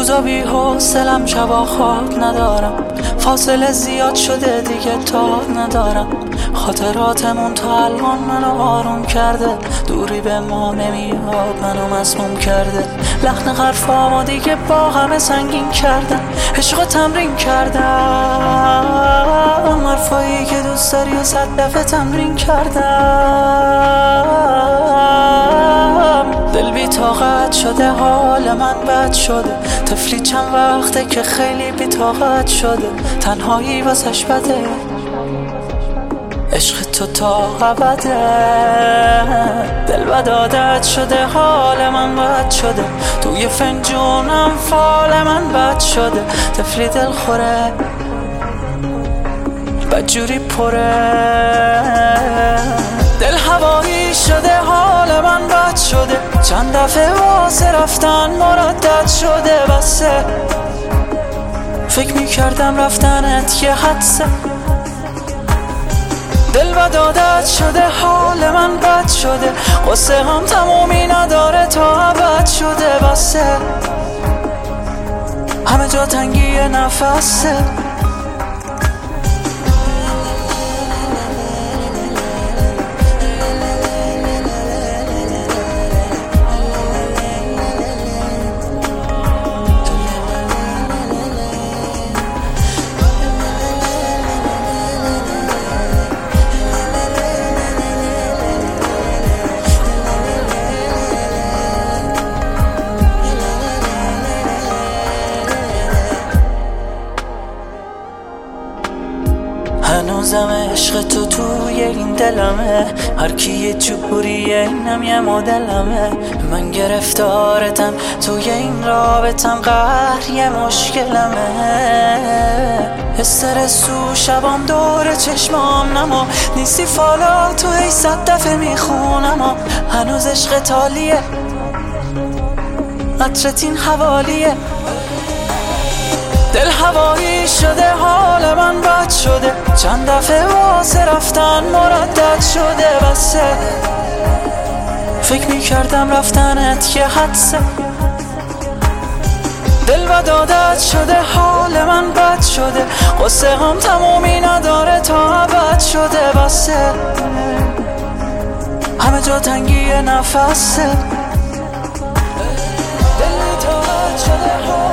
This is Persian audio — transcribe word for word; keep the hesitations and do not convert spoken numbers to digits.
روزا بی حوصله‌ام، شبا خواب ندارم، فاصله زیاد شده دیگه تاب ندارم. خاطراتمون تا الان منو آروم کرده، دوری به ما نمیاد منو مسموم کرده. لحن حرفامو دیگه با همه سنگین کردم، عشقو تمرین کردم، حرفایی که دوست داری و صد دفعه تمرین کردم. دل بی طاقت شده، حال من بد شده، طفلی چند وقته که خیلی بی طاقت شده. تنهایی واسش بده، عشق تو تا ابده. دل بد عادت شده، حال من بد شده، توی فنجونم فال من بد شده. طفلی دل خوره، بدجوری پره، دل هوایی شده، حال من بد شده. چند دفعه واسه رفتن مردد شده، بسه فکر میکردم رفتنت یه حدسه. دل بد عادت شده، حال من بد شده، قصه هم تمومی نداره تا ابد شده. بسه همه جا تنگی نفسه. هنوزم عشق تو توی این دلمه، هر کی یه جوریه اینم یه مدلمه. من گرفتارتم توی این رابطم، قهر یه مشکلمه. استرس تو شبام دور چشمام نما، نیستی فالا تو ای صد دفعه میخونم. هنوز عشق تالیه، عطرت این حوالیه. دل هوایی شده، حال من بد شده، چند دفعه واسه رفتن مردد شده. بسه فکر میکردم رفتنت یه حدسه. دل بد عادت شده، حال من بد شده، قصه هم تمومی نداره تا ابد شده. بسه همه جا تنگی نفسه. دل بی طاقت شده،